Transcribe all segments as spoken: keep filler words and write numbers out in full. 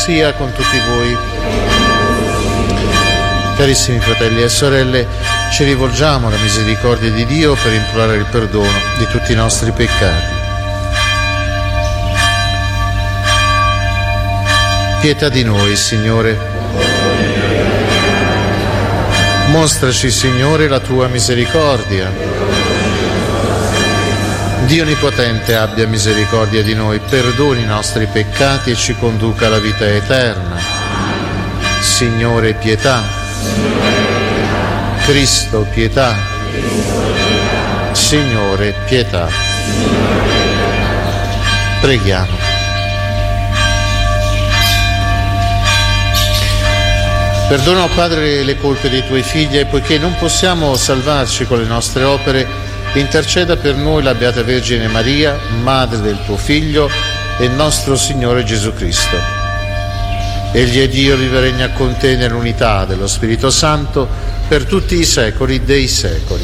sia con tutti voi. Carissimi fratelli e sorelle, ci rivolgiamo alla misericordia di Dio per implorare il perdono di tutti i nostri peccati. Pietà di noi, Signore. Mostraci, Signore, la tua misericordia. Dio Onnipotente abbia misericordia di noi, perdoni i nostri peccati e ci conduca alla vita eterna. Signore, pietà. Cristo, pietà. Signore, pietà. Preghiamo. Perdona, oh Padre, le colpe dei tuoi figli e poiché non possiamo salvarci con le nostre opere, interceda per noi la Beata Vergine Maria, Madre del tuo Figlio e nostro Signore Gesù Cristo. Egli è Dio, vive e regna con te nell'unità dello Spirito Santo per tutti i secoli dei secoli.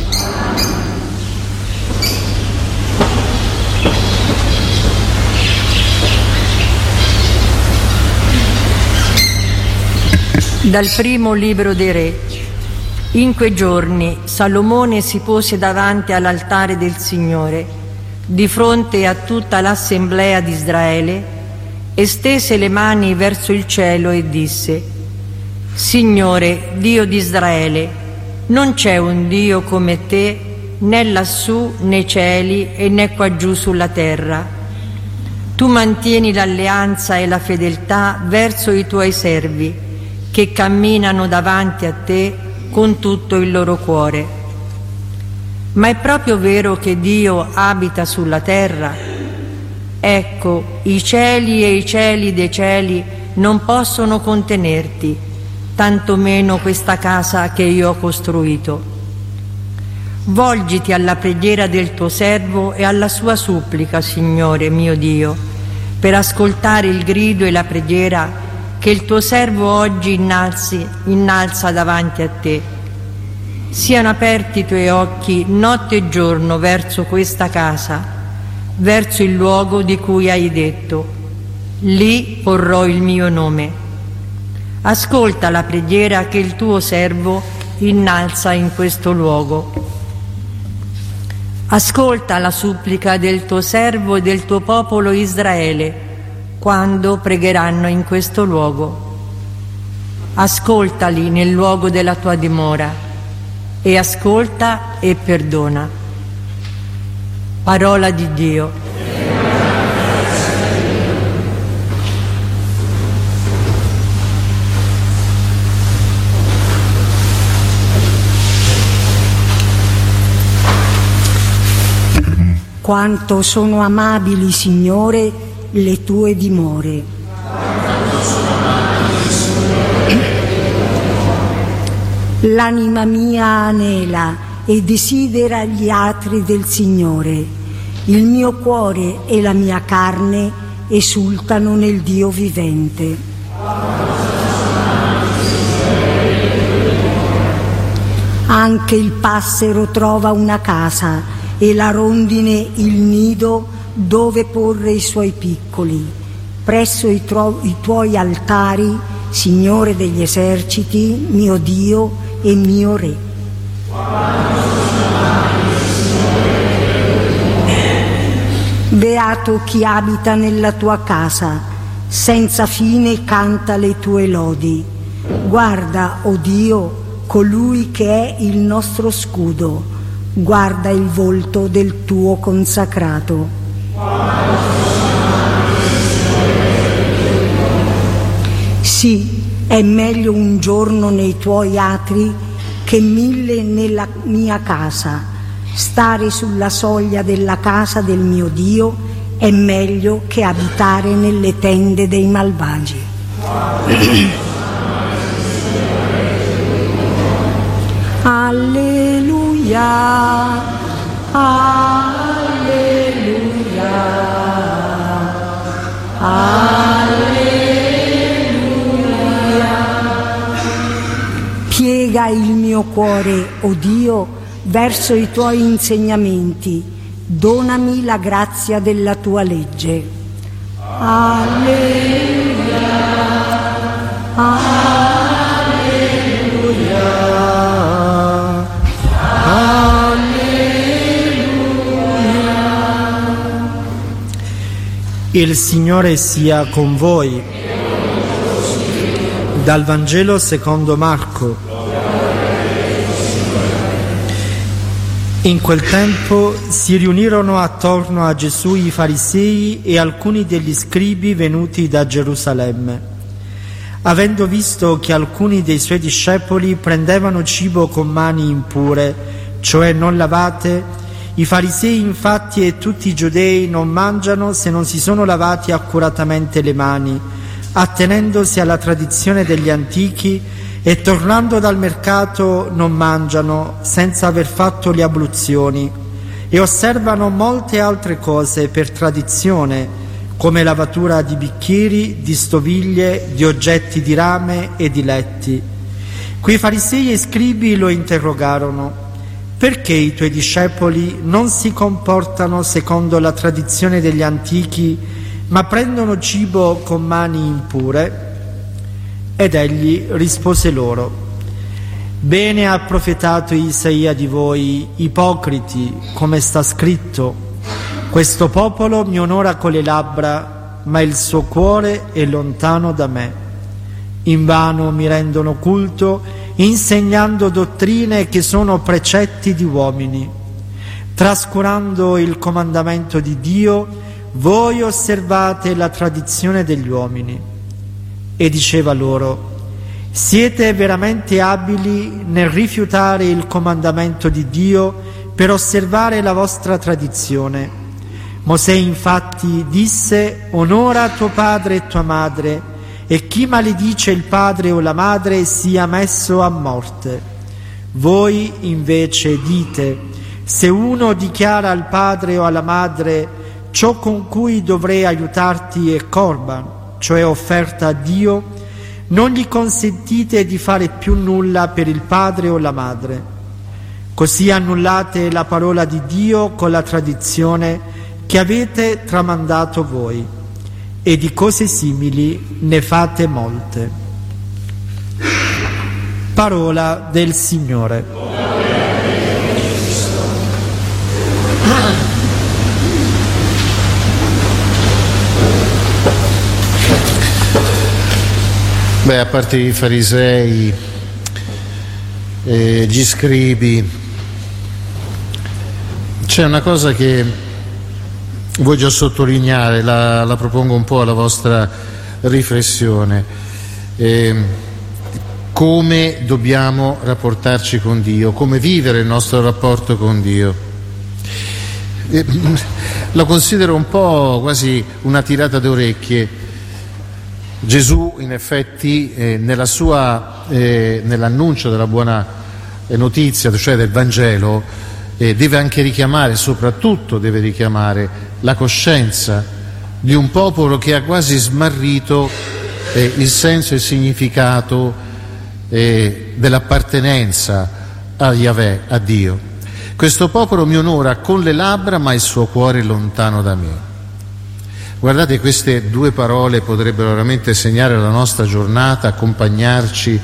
Dal primo libro dei Re. In quei giorni Salomone si pose davanti all'altare del Signore, di fronte a tutta l'assemblea di Israele, e stese le mani verso il cielo e disse: Signore, Dio di Israele, non c'è un Dio come te, né lassù nei cieli e né qua giù sulla terra. Tu mantieni l'alleanza e la fedeltà verso i tuoi servi, che camminano davanti a te con tutto il loro cuore. Ma è proprio vero che Dio abita sulla terra? Ecco, i cieli e i cieli dei cieli non possono contenerti, tantomeno questa casa che io ho costruito. Volgiti alla preghiera del tuo servo e alla sua supplica, Signore mio Dio, per ascoltare il grido e la preghiera che il tuo servo oggi innalzi, innalza davanti a te. Siano aperti i tuoi occhi notte e giorno verso questa casa, verso il luogo di cui hai detto: lì porrò il mio nome. Ascolta la preghiera che il tuo servo innalza in questo luogo. Ascolta la supplica del tuo servo e del tuo popolo Israele quando pregheranno in questo luogo. Ascoltali nel luogo della tua dimora e ascolta e perdona. Parola di Dio. Quanto sono amabili, Signore, le tue dimore. L'anima mia anela e desidera gli atri del Signore. Il mio cuore e la mia carne esultano nel Dio vivente. Anche il passero trova una casa e la rondine il nido dove porre i suoi piccoli, presso i, tro- i tuoi altari, Signore degli eserciti, mio Dio e mio Re. Beato chi abita nella tua casa, senza fine canta le tue lodi. Guarda, o Dio, colui che è il nostro scudo, guarda il volto del tuo consacrato. Sì, è meglio un giorno nei tuoi atri che mille nella mia casa. Stare sulla soglia della casa del mio Dio è meglio che abitare nelle tende dei malvagi. Alleluia, alleluia, alleluia. Piega il mio cuore, o Dio, verso i tuoi insegnamenti, donami la grazia della tua legge. Alleluia. Alleluia. Alleluia. Il Signore sia con voi. Dal Vangelo secondo Marco. In quel tempo si riunirono attorno a Gesù i farisei e alcuni degli scribi venuti da Gerusalemme. Avendo visto che alcuni dei suoi discepoli prendevano cibo con mani impure, cioè non lavate, i farisei infatti e tutti i giudei non mangiano se non si sono lavati accuratamente le mani, attenendosi alla tradizione degli antichi, e tornando dal mercato non mangiano senza aver fatto le abluzioni, e osservano molte altre cose per tradizione, come lavatura di bicchieri, di stoviglie, di oggetti di rame e di letti. Quei farisei e scribi lo interrogarono: perché i tuoi discepoli non si comportano secondo la tradizione degli antichi, ma prendono cibo con mani impure? Ed egli rispose loro: bene ha profetato Isaia di voi, ipocriti, come sta scritto: questo popolo mi onora con le labbra, ma il suo cuore è lontano da me. Invano mi rendono culto, insegnando dottrine che sono precetti di uomini. Trascurando il comandamento di Dio, voi osservate la tradizione degli uomini. E diceva loro: siete veramente abili nel rifiutare il comandamento di Dio per osservare la vostra tradizione. Mosè infatti disse: onora tuo padre e tua madre, e chi maledice il padre o la madre sia messo a morte. Voi invece dite: se uno dichiara al padre o alla madre ciò con cui dovrei aiutarti è corban, cioè offerta a Dio, non gli consentite di fare più nulla per il padre o la madre. Così annullate la parola di Dio con la tradizione che avete tramandato voi, e di cose simili ne fate molte. Parola del Signore. Beh, a parte i farisei, eh, gli scribi, c'è una cosa che voglio sottolineare, la, la propongo un po' alla vostra riflessione. Eh, come dobbiamo rapportarci con Dio, come vivere il nostro rapporto con Dio. Eh, lo considero un po' quasi una tirata d'orecchie. Gesù in effetti eh, nella sua, eh, nell'annuncio della buona notizia, cioè del Vangelo, eh, deve anche richiamare, soprattutto deve richiamare la coscienza di un popolo che ha quasi smarrito eh, il senso e il significato eh, dell'appartenenza a Yahweh, a Dio. Questo popolo mi onora con le labbra, ma il suo cuore è lontano da me. Guardate, queste due parole potrebbero veramente segnare la nostra giornata, accompagnarci,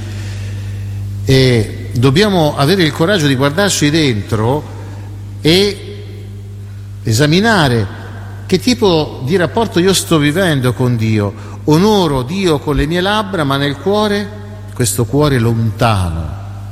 e dobbiamo avere il coraggio di guardarci dentro e esaminare che tipo di rapporto io sto vivendo con Dio. Onoro Dio con le mie labbra, ma nel cuore, questo cuore lontano.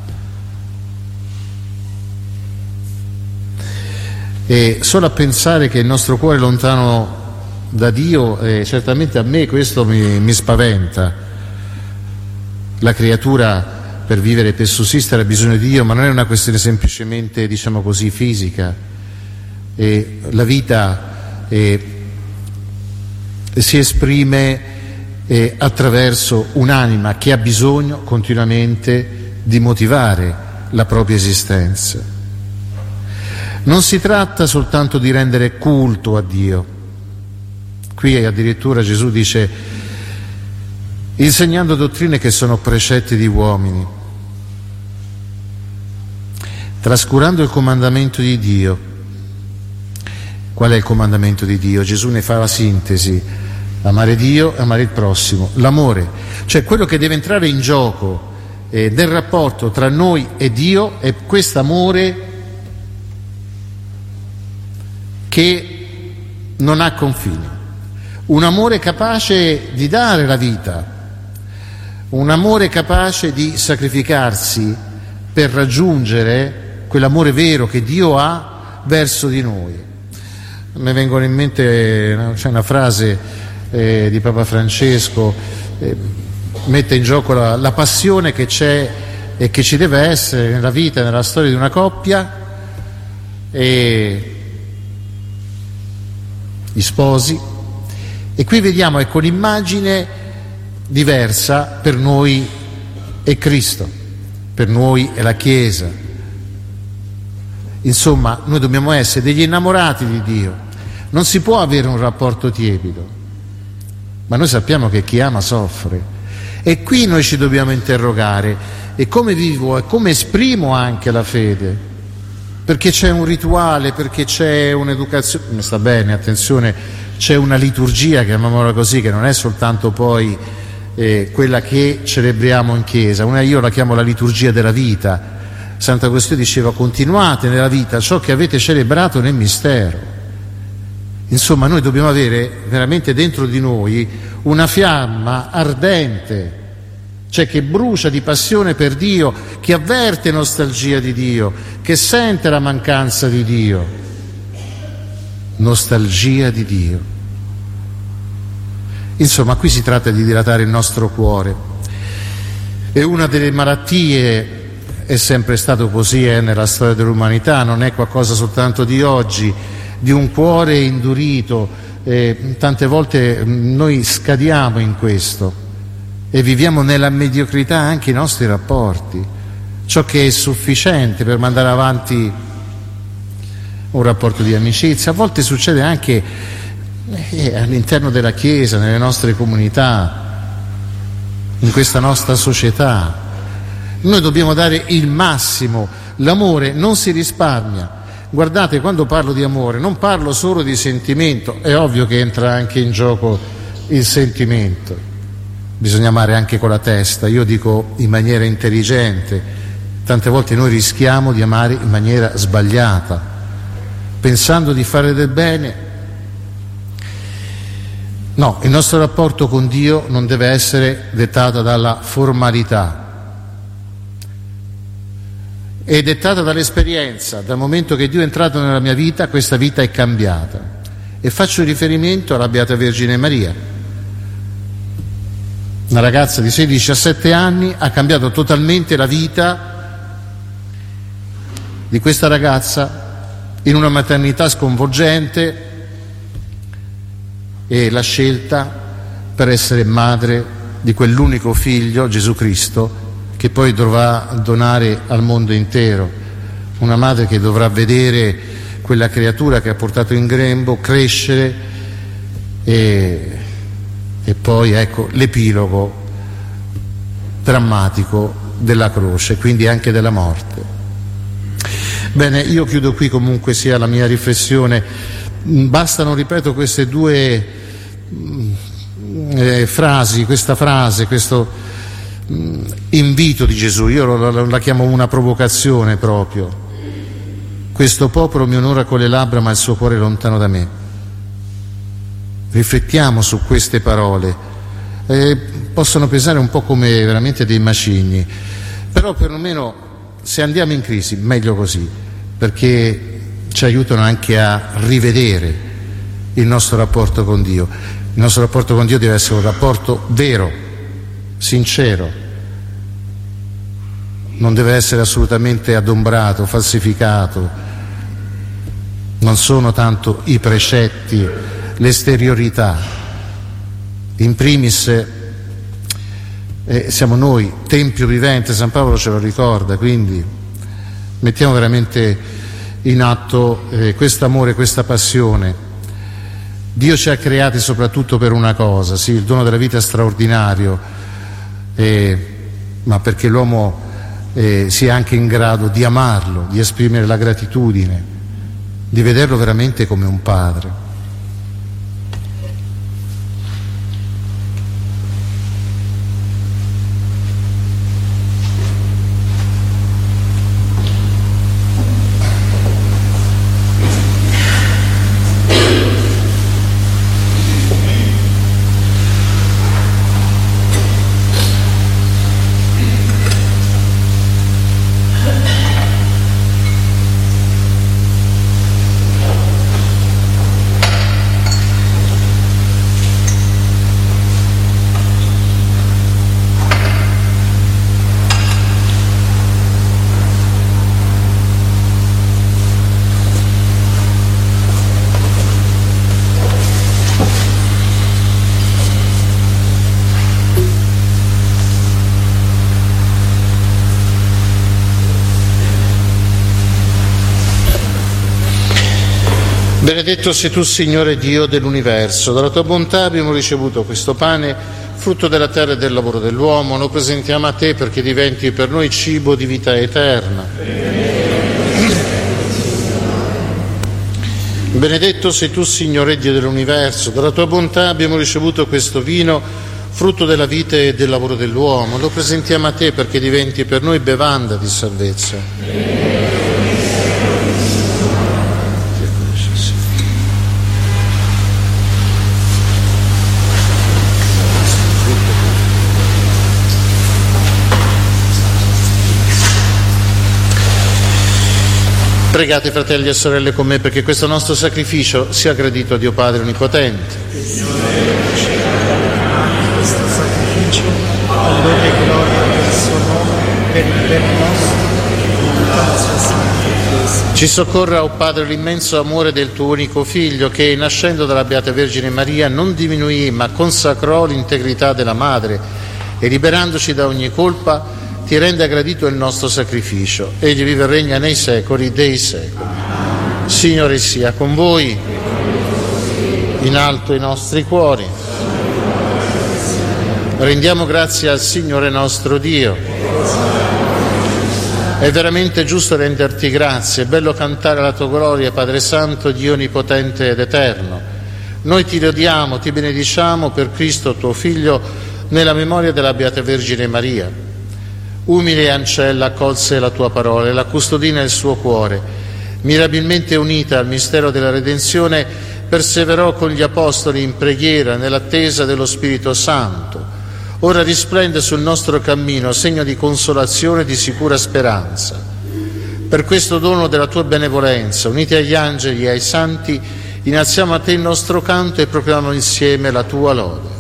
E solo a pensare che il nostro cuore è lontano da Dio, eh, certamente a me questo mi, mi spaventa. La creatura per vivere, per sussistere ha bisogno di Dio, ma non è una questione semplicemente, diciamo così, fisica. E la vita eh, si esprime eh, attraverso un'anima che ha bisogno continuamente di motivare la propria esistenza. Non si tratta soltanto di rendere culto a Dio. Qui addirittura Gesù dice: insegnando dottrine che sono precetti di uomini, trascurando il comandamento di Dio. Qual è il comandamento di Dio? Gesù ne fa la sintesi: Amare Dio e amare il prossimo. L'amore, cioè quello che deve entrare in gioco eh, nel rapporto tra noi e Dio, è questo amore che non ha confini, un amore capace di dare la vita, un amore capace di sacrificarsi per raggiungere quell'amore vero che Dio ha verso di noi. Mi vengono in mente, c'è una frase eh, di Papa Francesco, eh, mette in gioco la, la passione che c'è e che ci deve essere nella vita, nella storia di una coppia, e gli sposi, e qui vediamo, ecco, l'immagine diversa. Per noi è Cristo, per noi è la Chiesa. Insomma, noi dobbiamo essere degli innamorati di Dio. Non si può avere un rapporto tiepido, ma noi sappiamo che chi ama soffre, e qui noi ci dobbiamo interrogare: e come vivo e come esprimo anche la fede? Perché c'è un rituale, perché c'è un'educazione, mi sta bene, attenzione, c'è una liturgia, chiamiamola così, che non è soltanto poi eh, quella che celebriamo in chiesa. Una, io la chiamo la liturgia della vita. Sant'Agostino diceva: continuate nella vita ciò che avete celebrato nel mistero. Insomma, noi dobbiamo avere veramente dentro di noi una fiamma ardente, cioè che brucia di passione per Dio, che avverte nostalgia di Dio, che sente la mancanza di Dio. Nostalgia di Dio. Insomma, qui si tratta di dilatare il nostro cuore. E una delle malattie, è sempre stato così eh, nella storia dell'umanità, non è qualcosa soltanto di oggi, di un cuore indurito. Eh, tante volte noi scadiamo in questo e viviamo nella mediocrità anche i nostri rapporti, ciò che è sufficiente per mandare avanti un rapporto di amicizia. A volte succede anche eh, all'interno della Chiesa, nelle nostre comunità, in questa nostra società. Noi dobbiamo dare il massimo. L'amore non si risparmia. Guardate, quando parlo di amore non parlo solo di sentimento, è ovvio che entra anche in gioco il sentimento, bisogna amare anche con la testa, io dico in maniera intelligente. Tante volte noi rischiamo di amare in maniera sbagliata, pensando di fare del bene. No, il nostro rapporto con Dio non deve essere dettato dalla formalità, è dettata dall'esperienza. Dal momento che Dio è entrato nella mia vita, questa vita è cambiata, e faccio riferimento alla Beata Vergine Maria. Una ragazza di sedici diciassette anni ha cambiato totalmente la vita di questa ragazza in una maternità sconvolgente, e la scelta per essere madre di quell'unico figlio, Gesù Cristo, che poi dovrà donare al mondo intero. Una madre che dovrà vedere quella creatura che ha portato in grembo crescere, e, e poi ecco l'epilogo drammatico della croce, quindi anche della morte. Bene, io chiudo qui comunque sia la mia riflessione. Bastano, ripeto, queste due eh, frasi, questa frase, questo invito di Gesù. Io la, la, la chiamo una provocazione proprio: questo popolo mi onora con le labbra, ma il suo cuore è lontano da me. Riflettiamo su queste parole, eh, possono pesare un po' come veramente dei macigni, però perlomeno se andiamo in crisi meglio così, perché ci aiutano anche a rivedere il nostro rapporto con Dio. Il nostro rapporto con Dio deve essere un rapporto vero, sincero, non deve essere assolutamente adombrato, falsificato. Non sono tanto i precetti, l'esteriorità. In primis eh, siamo noi, tempio vivente, San Paolo ce lo ricorda, quindi mettiamo veramente in atto eh, questo amore, questa passione. Dio ci ha creati soprattutto per una cosa, sì, il dono della vita è straordinario, eh, ma perché l'uomo eh, sia anche in grado di amarlo, di esprimere la gratitudine, di vederlo veramente come un padre. Benedetto sei tu, Signore Dio dell'universo. Dalla tua bontà abbiamo ricevuto questo pane, frutto della terra e del lavoro dell'uomo. Lo presentiamo a te perché diventi per noi cibo di vita eterna. Benedetto sei tu, Signore Dio dell'universo. Dalla tua bontà abbiamo ricevuto questo vino, frutto della vita e del lavoro dell'uomo. Lo presentiamo a te perché diventi per noi bevanda di salvezza. Pregate, fratelli e sorelle, con me perché questo nostro sacrificio sia gradito a Dio Padre Onnipotente. Questo sacrificio, allora e gloria del suo nome, per il bene nostro e tutta la sua santa Chiesa. Ci soccorra, o Padre, l'immenso amore del tuo unico Figlio, che nascendo dalla Beata Vergine Maria non diminuì ma consacrò l'integrità della Madre e liberandoci da ogni colpa ti rende gradito il nostro sacrificio. Egli vive e regna nei secoli dei secoli. Signore sia con voi, in alto i nostri cuori. Rendiamo grazie al Signore nostro Dio. È veramente giusto renderti grazie, è bello cantare la tua gloria, Padre Santo, Dio Onnipotente ed Eterno. Noi ti lodiamo, ti benediciamo per Cristo tuo Figlio, nella memoria della Beata Vergine Maria. Umile ancella accolse la tua parola e la custodì nel suo cuore. Mirabilmente unita al mistero della redenzione, perseverò con gli apostoli in preghiera nell'attesa dello Spirito Santo. Ora risplende sul nostro cammino, segno di consolazione e di sicura speranza. Per questo dono della tua benevolenza, uniti agli angeli e ai santi, innalziamo a te il nostro canto e proclamiamo insieme la tua lode.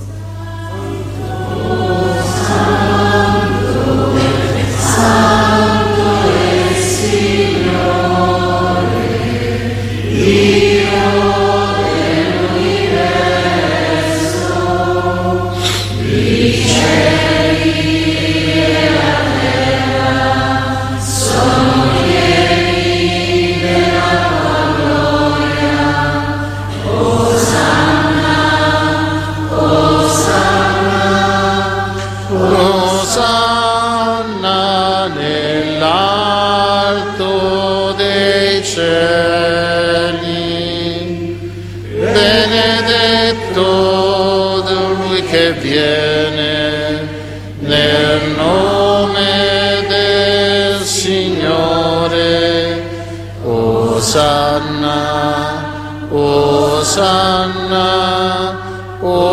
Osanna, Osanna,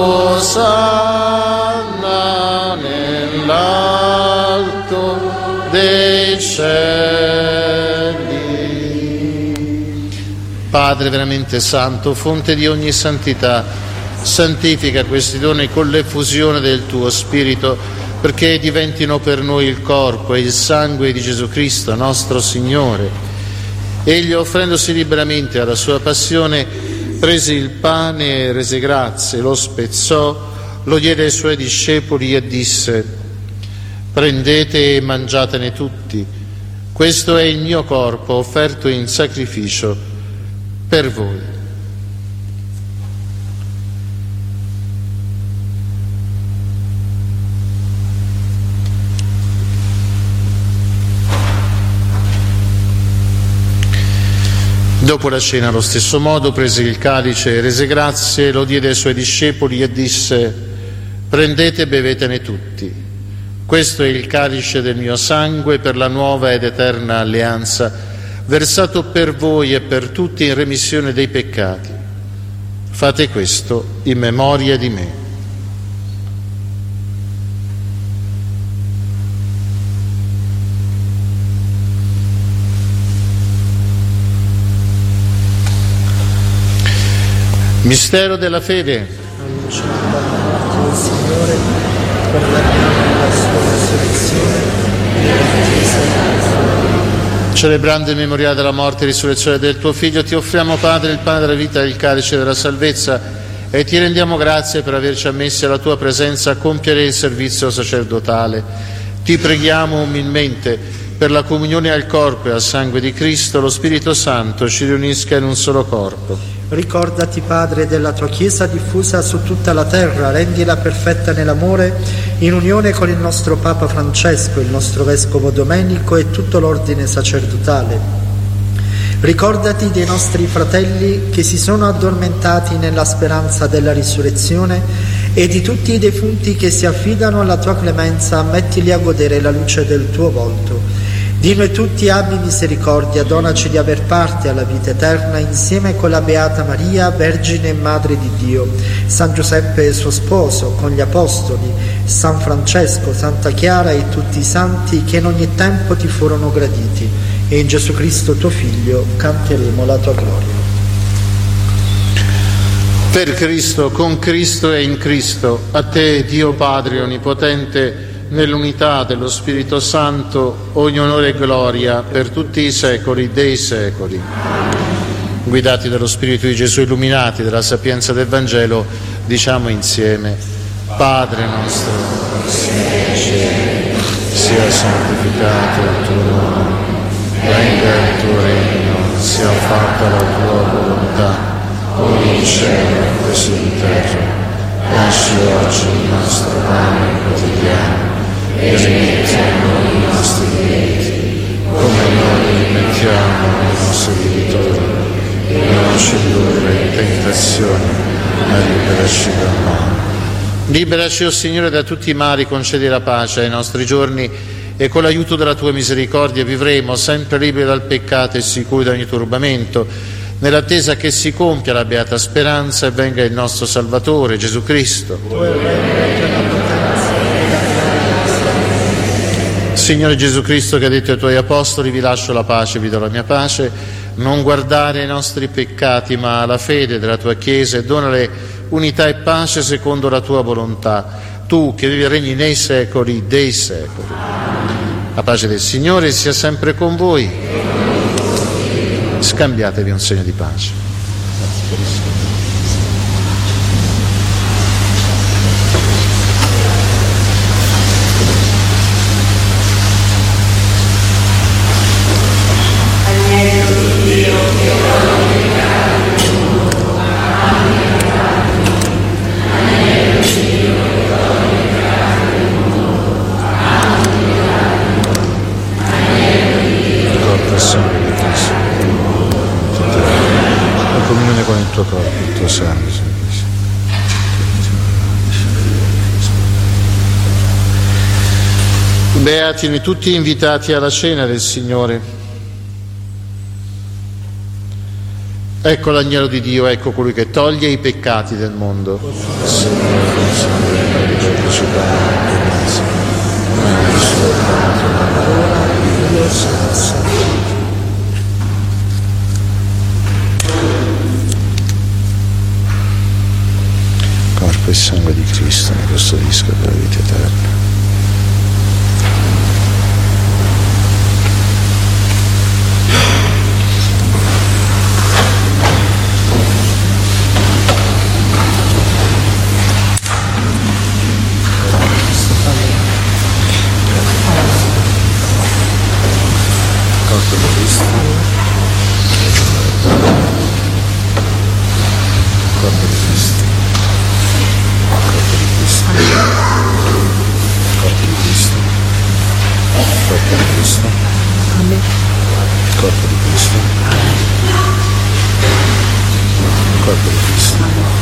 Osanna nell'alto dei cieli. Padre veramente santo, fonte di ogni santità, santifica questi doni con l'effusione del tuo Spirito, perché diventino per noi il corpo e il sangue di Gesù Cristo, nostro Signore. Egli, offrendosi liberamente alla sua passione, prese il pane e rese grazie, lo spezzò, lo diede ai suoi discepoli e disse: prendete e mangiatene tutti, questo è il mio corpo offerto in sacrificio per voi. Dopo la cena, allo stesso modo, prese il calice e rese grazie, lo diede ai suoi discepoli e disse: prendete e bevetene tutti. Questo è il calice del mio sangue per la nuova ed eterna alleanza, versato per voi e per tutti in remissione dei peccati. Fate questo in memoria di me. Mistero della fede. Annunciamo la morte del Signore, proclamiamo la sua resurrezione e l'attesa della sua venita. Celebrando il memoriale della morte e risurrezione del tuo Figlio, ti offriamo, Padre, il pane della vita e il calice della salvezza, e ti rendiamo grazie per averci ammessi alla tua presenza a compiere il servizio sacerdotale. Ti preghiamo umilmente per la comunione al corpo e al sangue di Cristo, lo Spirito Santo ci riunisca in un solo corpo. Ricordati, Padre, della tua Chiesa diffusa su tutta la terra, rendila perfetta nell'amore, in unione con il nostro Papa Francesco, il nostro Vescovo Domenico e tutto l'ordine sacerdotale. Ricordati dei nostri fratelli che si sono addormentati nella speranza della risurrezione e di tutti i defunti che si affidano alla tua clemenza, mettili a godere la luce del tuo volto. Di noi tutti abbi misericordia, donaci di aver parte alla vita eterna insieme con la Beata Maria, Vergine e Madre di Dio, San Giuseppe suo sposo, con gli Apostoli, San Francesco, Santa Chiara e tutti i santi che in ogni tempo ti furono graditi. E in Gesù Cristo tuo Figlio canteremo la tua gloria. Per Cristo, con Cristo e in Cristo, a te, Dio Padre Onnipotente, nell'unità dello Spirito Santo, ogni onore e gloria per tutti i secoli dei secoli. Guidati dallo Spirito di Gesù, illuminati dalla sapienza del Vangelo, diciamo insieme: Padre nostro, che sei nei cieli, sia santificato il tuo nome, venga il tuo regno, sia fatta la tua volontà, come in cielo così in terra. Dacci oggi il nostro pane quotidiano e rimetti a noi i nostri debiti, come noi rimettiamo ai nostri debitori, e non ci indurre in tentazione, ma liberaci dal male. Liberaci, o Signore, da tutti i mali, concedi la pace ai nostri giorni, e con l'aiuto della tua misericordia vivremo sempre liberi dal peccato e sicuri da ogni turbamento, nell'attesa che si compia la beata speranza e venga il nostro Salvatore, Gesù Cristo. Signore Gesù Cristo, che hai detto ai tuoi apostoli: vi lascio la pace, vi do la mia pace, non guardare ai nostri peccati ma alla fede della tua Chiesa, e donale unità e pace secondo la tua volontà, tu che vivi e regni nei secoli dei secoli. La pace del Signore sia sempre con voi. Scambiatevi un segno di pace. Con il tuo corpo, il tuo sangue. Beati noi tutti invitati alla cena del Signore. Ecco l'agnello di Dio, ecco colui che toglie i peccati del mondo. Corpo e sangue di Cristo ne custodisca per la vita eterna. Corpo di Cristo. Corpo di Cristo. Corpo di Cristo, corpo di Cristo, corpo di Cristo, corpo di Cristo.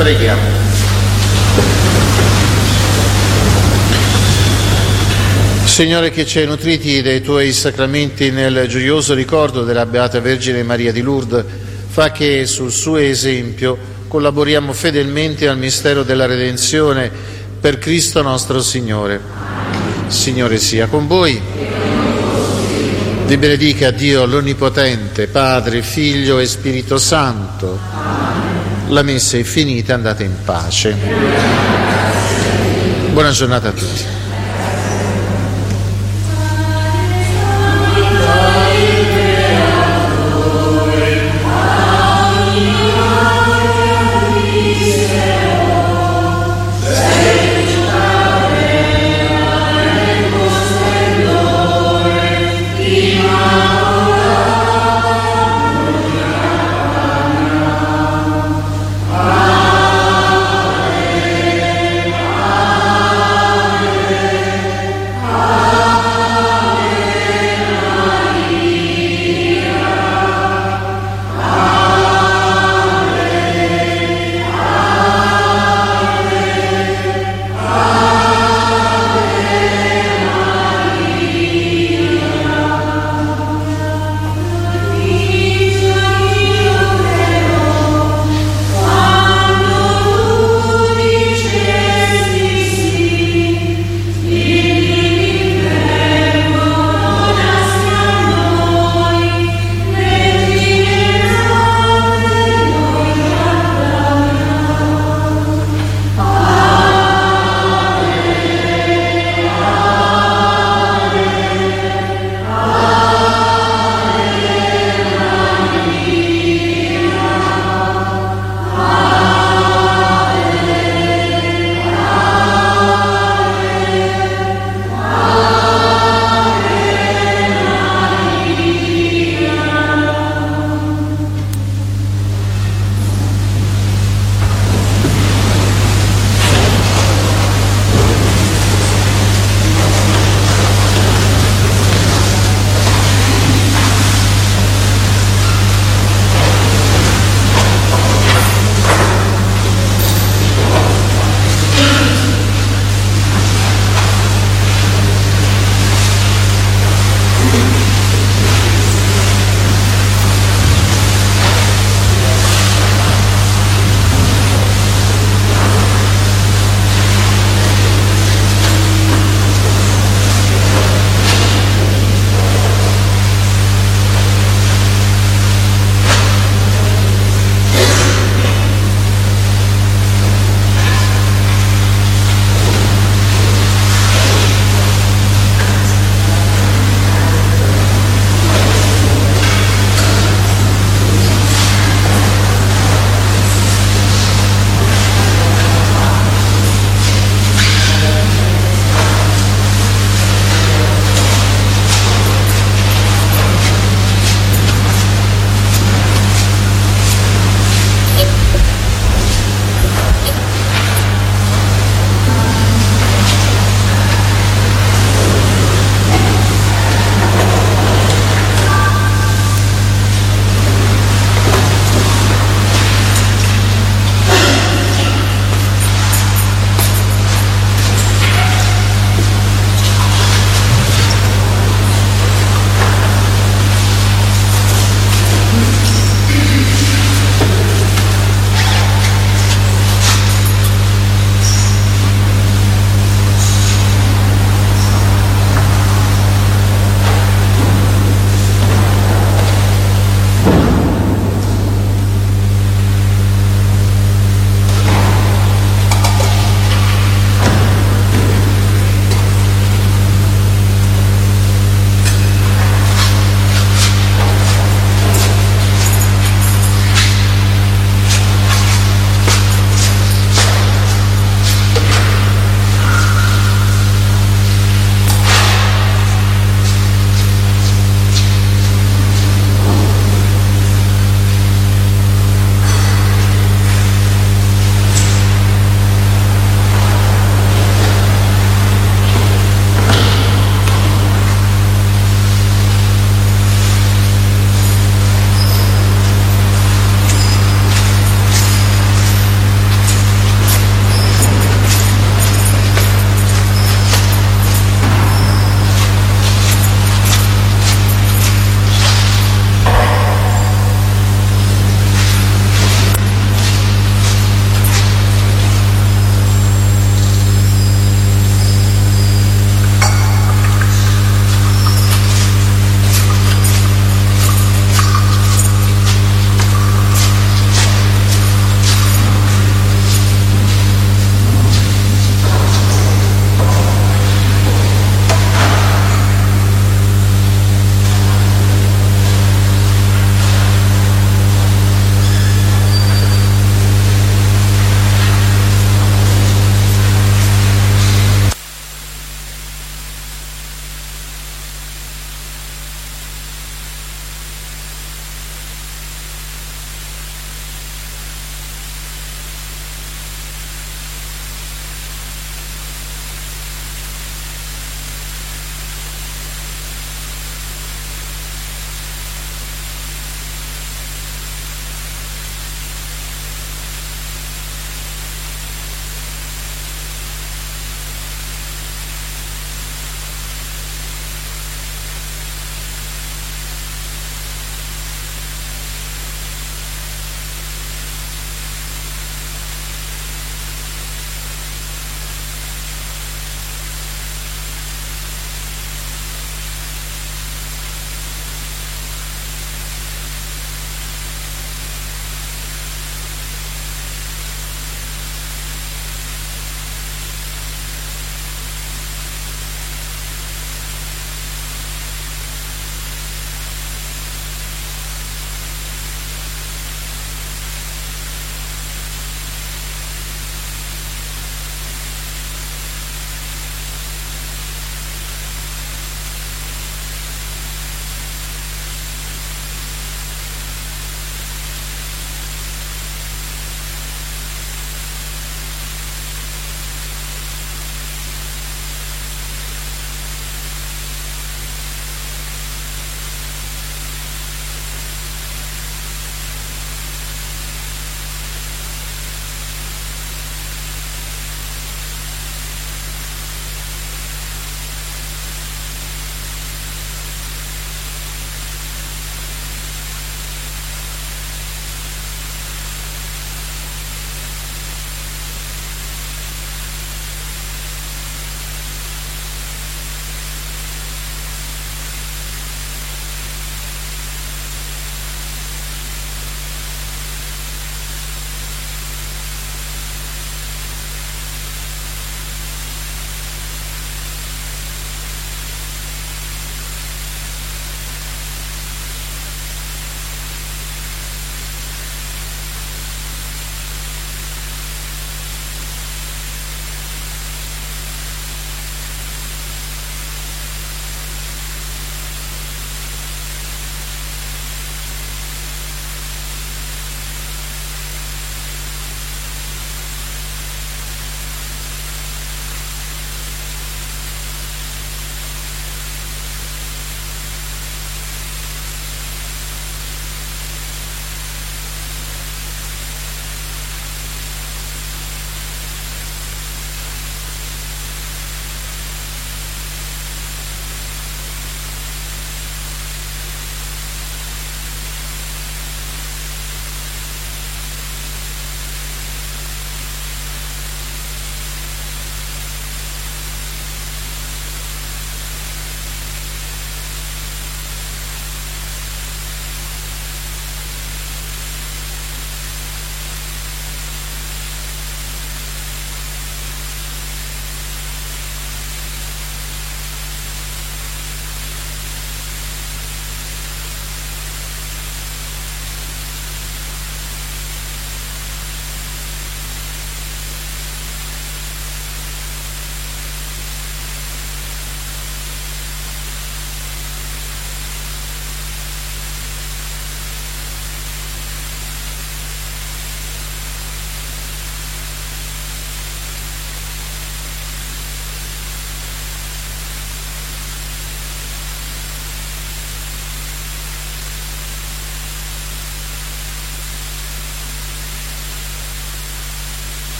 Preghiamo. Signore, che ci hai nutriti dei tuoi sacramenti nel gioioso ricordo della Beata Vergine Maria di Lourdes, fa che sul suo esempio collaboriamo fedelmente al mistero della redenzione per Cristo nostro Signore. Signore sia con voi. Vi benedica Dio l'Onnipotente, Padre, Figlio e Spirito Santo. La messa è finita, andate in pace. Buona giornata a tutti. Dio